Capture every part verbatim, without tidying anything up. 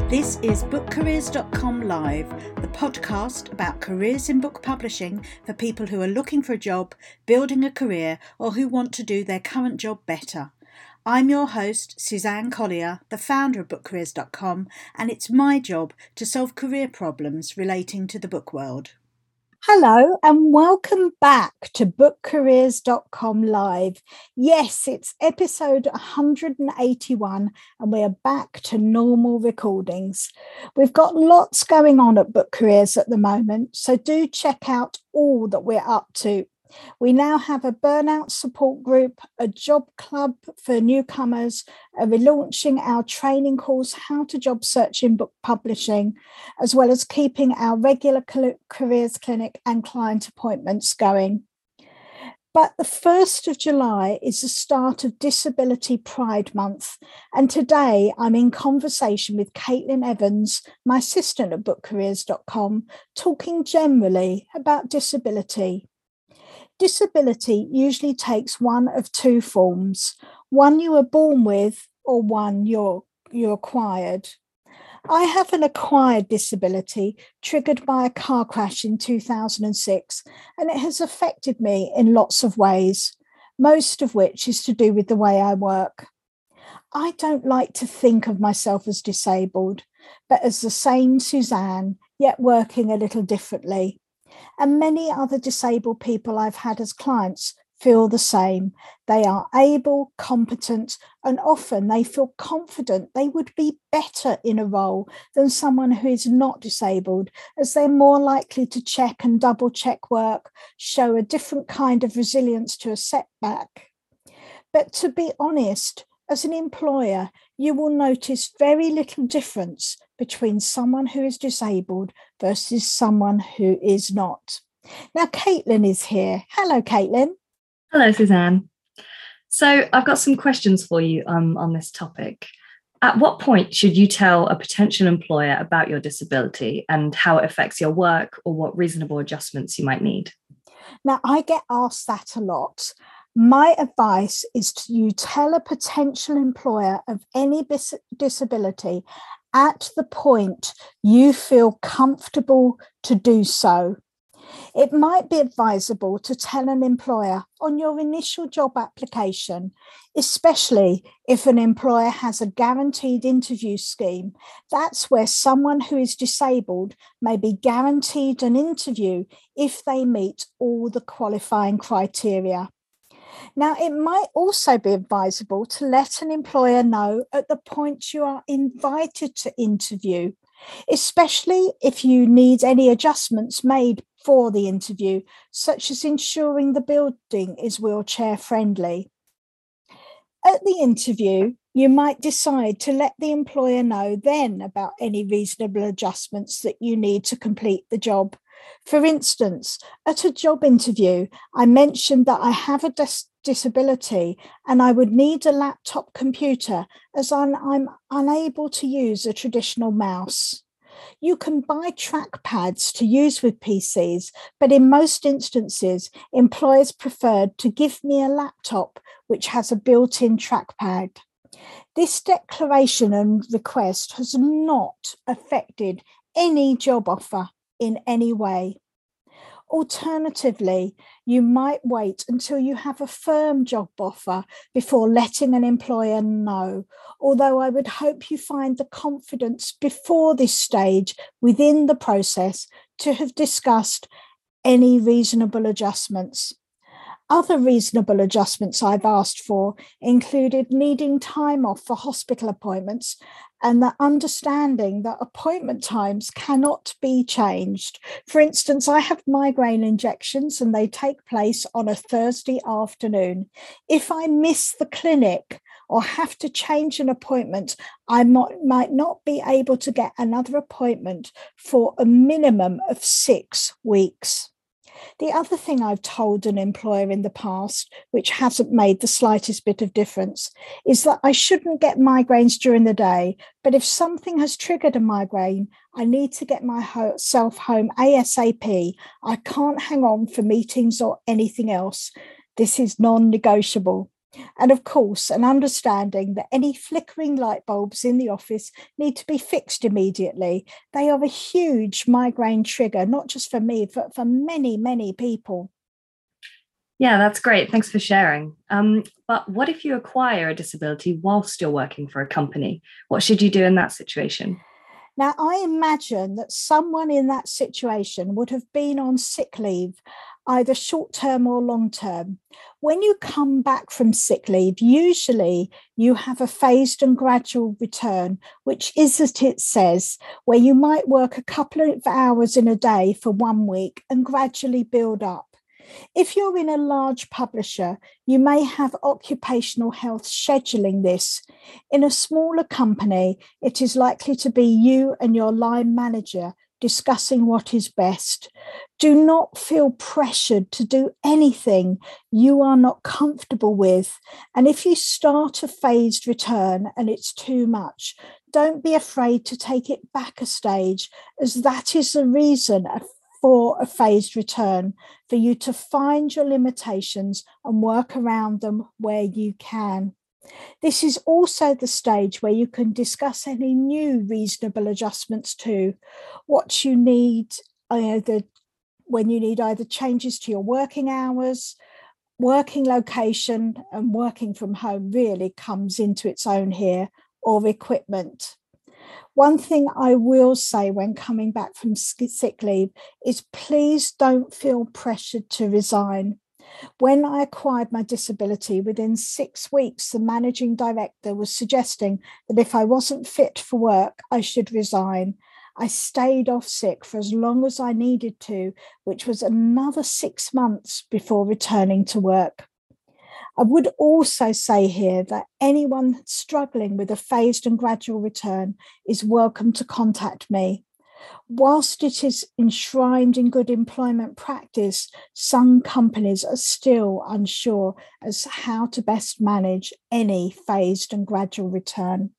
This is book careers dot com Live, the podcast about careers in book publishing for people who are looking for a job, building a career, or who want to do their current job better. I'm your host, Suzanne Collier, the founder of book careers dot com, and it's my job to solve career problems relating to the book world. Hello and welcome back to book careers dot com Live. Yes, it's episode one hundred eighty-one and we are back to normal recordings. We've got lots going on at Book Careers at the moment, so do check out all that we're up to. We now have a burnout support group, a job club for newcomers, a relaunching our training course, How to Job Search in Book Publishing, as well as keeping our regular careers clinic and client appointments going. But the first of July is the start of Disability Pride Month, and today I'm in conversation with Caitlin Evans, my assistant at book careers dot com, talking generally about disability. Disability usually takes one of two forms, one you were born with or one you're, you acquired. I have an acquired disability triggered by a car crash in two thousand six, and it has affected me in lots of ways, most of which is to do with the way I work. I don't like to think of myself as disabled, but as the same Suzanne, yet working a little differently. And many other disabled people I've had as clients feel the same. They are able, competent, and often they feel confident they would be better in a role than someone who is not disabled, as they're more likely to check and double check work, show a different kind of resilience to a setback. But to be honest, as an employer, you will notice very little difference between someone who is disabled versus someone who is not. Now, Caitlin is here. Hello, Caitlin. Hello, Suzanne. So I've got some questions for you um, on this topic. At what point should you tell a potential employer about your disability and how it affects your work, or what reasonable adjustments you might need? Now, I get asked that a lot. My advice is to you tell a potential employer of any bis- disability at the point you feel comfortable to do so. It might be advisable to tell an employer on your initial job application, especially if an employer has a guaranteed interview scheme. That's where someone who is disabled may be guaranteed an interview if they meet all the qualifying criteria. Now, it might also be advisable to let an employer know at the point you are invited to interview, especially if you need any adjustments made for the interview, such as ensuring the building is wheelchair friendly. At the interview, you might decide to let the employer know then about any reasonable adjustments that you need to complete the job. For instance, at a job interview, I mentioned that I have a dis- disability and I would need a laptop computer as I'm, I'm unable to use a traditional mouse. You can buy trackpads to use with P Cs, but in most instances, employers preferred to give me a laptop which has a built-in trackpad. This declaration and request has not affected any job offer in any way. Alternatively, you might wait until you have a firm job offer before letting an employer know, although I would hope you find the confidence before this stage within the process to have discussed any reasonable adjustments. Other reasonable adjustments I've asked for included needing time off for hospital appointments and the understanding that appointment times cannot be changed. For instance, I have migraine injections and they take place on a Thursday afternoon. If I miss the clinic or have to change an appointment, I might, might not be able to get another appointment for a minimum of six weeks. The other thing I've told an employer in the past, which hasn't made the slightest bit of difference, is that I shouldn't get migraines during the day, but if something has triggered a migraine, I need to get myself home ASAP. I can't hang on for meetings or anything else. This is non-negotiable. And of course, an understanding that any flickering light bulbs in the office need to be fixed immediately. They are a huge migraine trigger, not just for me, but for many, many people. Yeah, that's great. Thanks for sharing. Um, but what if you acquire a disability whilst you're working for a company? What should you do in that situation? Now, I imagine that someone in that situation would have been on sick leave, either short term or long term. When you come back from sick leave, usually you have a phased and gradual return, which is as it says, where you might work a couple of hours in a day for one week and gradually build up. If you're in a large publisher, you may have occupational health scheduling this. In a smaller company, it is likely to be you and your line manager discussing what is best. Do not feel pressured to do anything you are not comfortable with. And if you start a phased return and it's too much, don't be afraid to take it back a stage, as that is the reason for a phased return, for you to find your limitations and work around them where you can. This is also the stage where you can discuss any new reasonable adjustments to what you need, either when you need either changes to your working hours, working location, and working from home really comes into its own here, or equipment. One thing I will say when coming back from sick leave is please don't feel pressured to resign. When I acquired my disability, within six weeks, the managing director was suggesting that if I wasn't fit for work, I should resign. I stayed off sick for as long as I needed to, which was another six months before returning to work. I would also say here that anyone struggling with a phased and gradual return is welcome to contact me. Whilst it is enshrined in good employment practice, some companies are still unsure as to how to best manage any phased and gradual return.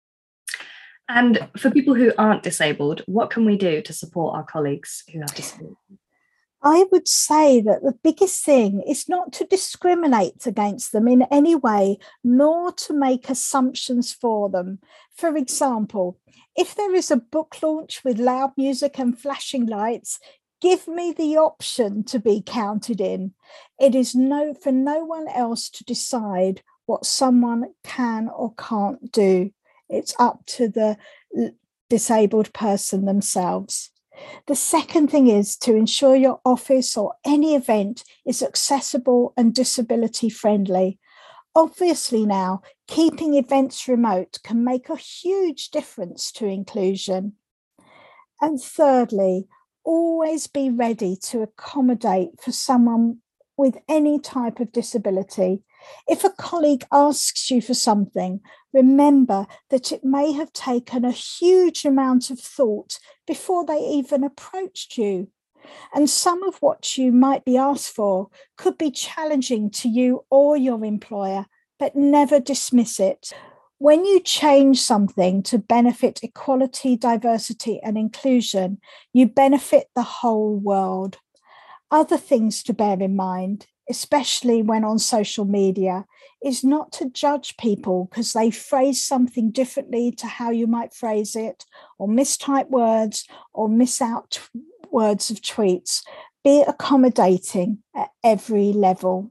And for people who aren't disabled, what can we do to support our colleagues who have disabilities? I would say that the biggest thing is not to discriminate against them in any way, nor to make assumptions for them. For example, if there is a book launch with loud music and flashing lights, give me the option to be counted in. It is no, for no one else to decide what someone can or can't do. It's up to the disabled person themselves. The second thing is to ensure your office or any event is accessible and disability friendly. Obviously now, keeping events remote can make a huge difference to inclusion. And thirdly, always be ready to accommodate for someone with any type of disability. If a colleague asks you for something, remember that it may have taken a huge amount of thought before they even approached you. And some of what you might be asked for could be challenging to you or your employer, but never dismiss it. When you change something to benefit equality, diversity, and inclusion, you benefit the whole world. Other things to bear in mind, especially when on social media, is not to judge people because they phrase something differently to how you might phrase it, or mistype words, or miss out t- words of tweets. Be accommodating at every level.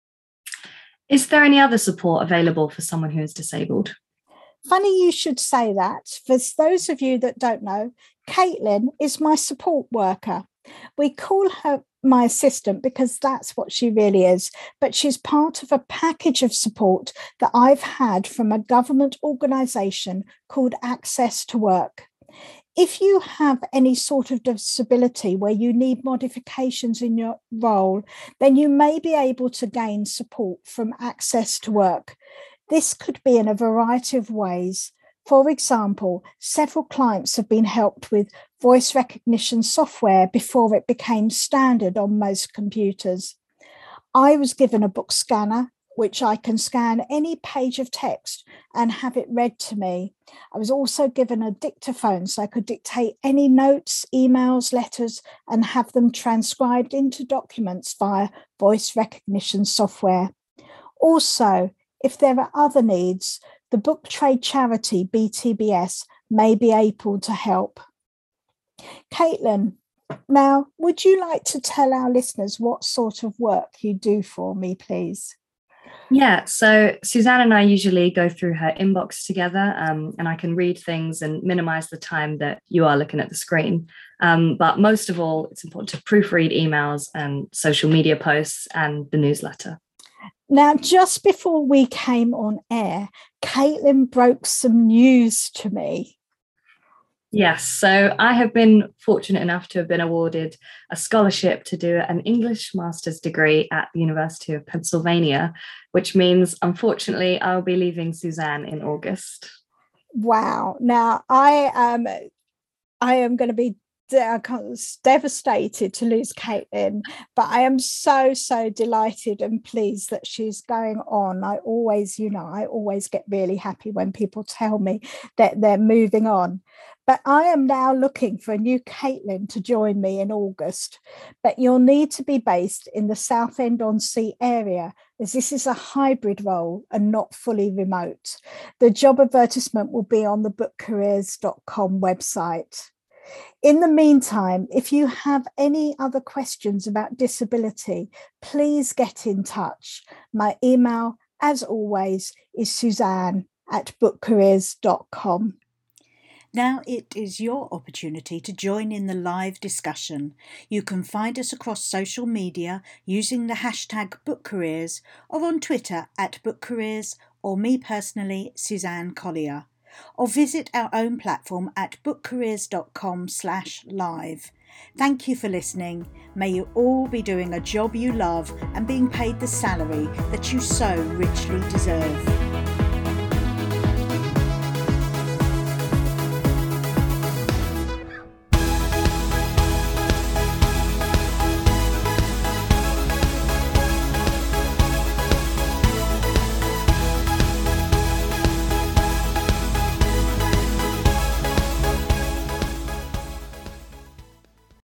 Is there any other support available for someone who is disabled? Funny you should say that. For those of you that don't know, Caitlin is my support worker. We call her my assistant because that's what she really is, but she's part of a package of support that I've had from a government organisation called Access to Work. If you have any sort of disability where you need modifications in your role, then you may be able to gain support from Access to Work. This could be in a variety of ways. For example, several clients have been helped with voice recognition software before it became standard on most computers. I was given a book scanner, which I can scan any page of text and have it read to me. I was also given a dictaphone so I could dictate any notes, emails, letters, and have them transcribed into documents via voice recognition software. Also, if there are other needs, the book trade charity B T B S may be able to help. Caitlin, now, would you like to tell our listeners what sort of work you do for me, please? Yeah, so Suzanne and I usually go through her inbox together, um, and I can read things and minimize the time that you are looking at the screen. Um, but most of all, it's important to proofread emails and social media posts and the newsletter. Now, just before we came on air, Caitlin broke some news to me. Yes, so I have been fortunate enough to have been awarded a scholarship to do an English master's degree at the University of Pennsylvania, which means, unfortunately, I'll be leaving Suzanne in August. Wow. Now, I am, I am going to be devastated to lose Caitlin, but I am so, so delighted and pleased that she's going on. I always, you know, I always get really happy when people tell me that they're moving on. But I am now looking for a new Caitlin to join me in August. But you'll need to be based in the Southend-on-Sea area, as this is a hybrid role and not fully remote. The job advertisement will be on the book careers dot com website. In the meantime, if you have any other questions about disability, please get in touch. My email, as always, is suzanne at book careers dot com. Now it is your opportunity to join in the live discussion. You can find us across social media using the hashtag BookCareers, or on Twitter at BookCareers, or me personally, Suzanne Collier. Or visit our own platform at book careers dot com slash live. Thank you for listening. May you all be doing a job you love and being paid the salary that you so richly deserve.